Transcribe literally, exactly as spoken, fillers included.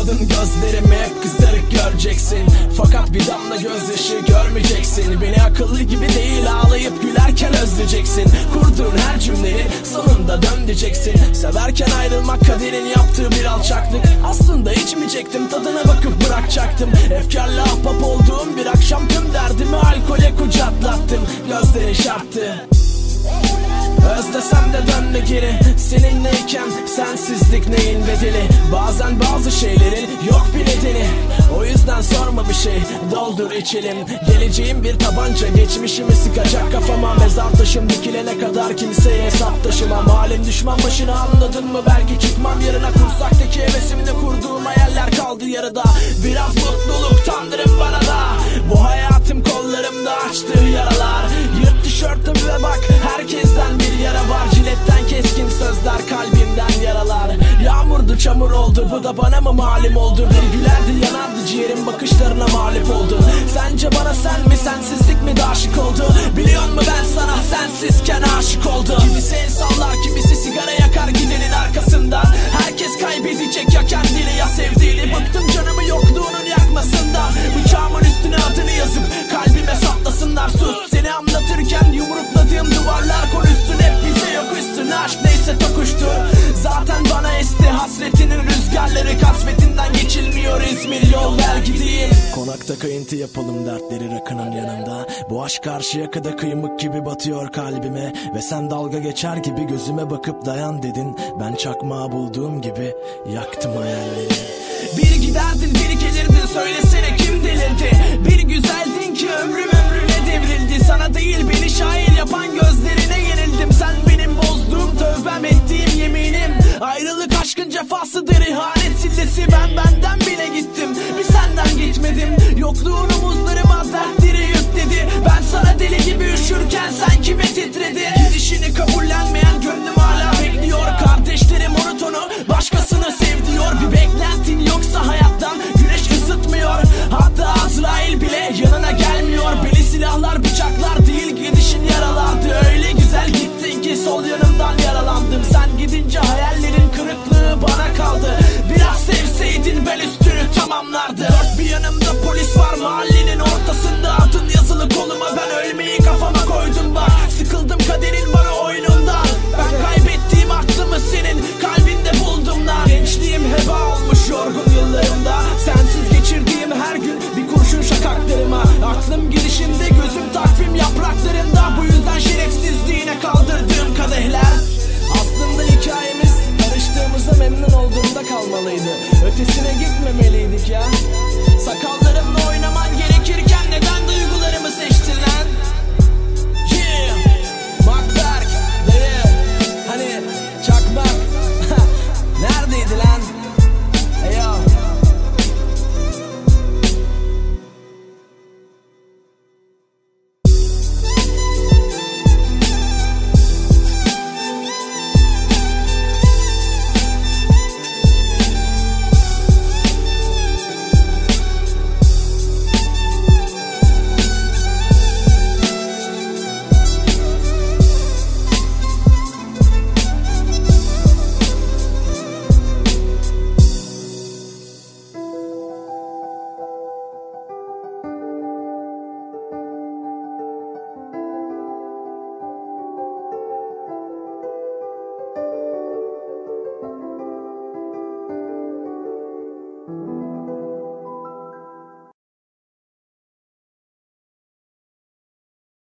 Tanımadın gözlerimi, hep kızarık göreceksin. Fakat bir damla gözyaşı görmeyeceksin. Beni akıllı gibi değil, ağlayıp gülerken özleyeceksin. Kurduğun her cümleyi sonunda dön diyeceksin. Severken ayrılmak kaderin yaptığı bir alçaklık. Aslında içmeyecektim, tadına bakıp bırakacaktım. Efkarla ahbap olduğum bir akşam tüm derdimi alkole kucaklattım. Gözlerin şarttı. Özlesem de dönme geri. Seninleyken sensizlik neyin bedeli? Bazen bazı şeylerin yok bir nedeni. O yüzden sorma bir şey, doldur içelim. Geleceğim bir tabanca, geçmişimi sıkacak kafama. Mezar taşım dikilene kadar kimseye hesap taşımam. Halim düşman başına, anladın mı? Belki çıkmam yarına. Kursaktaki hevesimle kurduğum hayaller kaldı yarıda. Biraz mutluluk tanrım bana da. Bu hayatım kollarımda açtığı yaralar. Yırt tişörtüm ve bak, herkesten bir yara var. Ciletten keskin sözler, kalbimden yaralar. Yağmurdu çamur oldu, bu da bana mı malum oldu? Bir gülerdi yanardı ciğerim, bakışlarına mağlup oldun. Sence bana sen mi, sensizlik mi de aşık oldu? Biliyor musun ben sana sensizken aşık oldum. Kimisi el sallar, kimisi sigara yakar gidenin arkasından. Herkes kaybedecek ya kendini ya sevdiğini. Bıktım canımı yokluğunun yakmasından. Bıçağımın üstüne adını yazıp kalbime saplasınlar. Sus, seni anlatırken yumrukladığım duvarlar konuşsun. Hep bize yok üstüne aşk neyse tokuştu. Zaten bana esti hasretinin rüzgarları. Kasvetinden geçilmiyor İzmir, yol ver gideyim. Konakta kayıntı yapalım, dertleri rakının yanında. Bu aşk karşıya kadar kıymık gibi batıyor kalbime. Ve sen dalga geçer gibi gözüme bakıp dayan dedin. Ben çakmağı bulduğum gibi yaktım hayalleri. Biri giderdin, biri gelirdin, söylesene kim delirdi? Bir güzeldin ki ömrüm ömrüne devrildi. Sana değil beni şair yapan gözlerine yenildim. Sen benim bozduğum, tövbem ettiğim yeminim. Ayrılık aşkın cefasıdır, ihanet sillesi. Ben benden bile gittim, bir senden gitmedim. Yokluğun omuzlarıma dertleri yükledi. Ben sana deli gibi üşürken sen kime titredi? Gidişini kabullenmeyen gönlüm hala bekliyor. Kardeşlerim monotonu, başkasını sev diyor. Bir beklentin yoksa hayattan güneş ısıtmıyor. Hatta Azrail bile yanına gelmiyor. Beni silahlar bıçaklar değil, gidişin yaralardı. Öyle güzel gittin ki sol yanımdan yaralandım. Sen gidince hayallerin kırıklığı bana kaldı. Biraz sevseydin ben üstünü tamamlardı. Dört bir yanımda polis var, mahallenin ortasında. Adın yazılı koluma, ben ölmeyi kafama koydum bak. Sıkıldım kaderin bana oyunundan. Ben kaybettiğim aklımı senin kalbinde buldum lan. Gençliğim heba olmuş yorgun yıllarımda. Sensiz geçirdiğim her gün bir kurşun şakaklarıma. Aklım gidişinde, gözüm takvim yapraklarında. Bu yüzden şerefsizliğine kaldırdığım kadehler. Aslında hikayemiz karıştığımızda memnun olduğumda kalmalıydı. Ötesine gitmemeliydik ya. Sakallı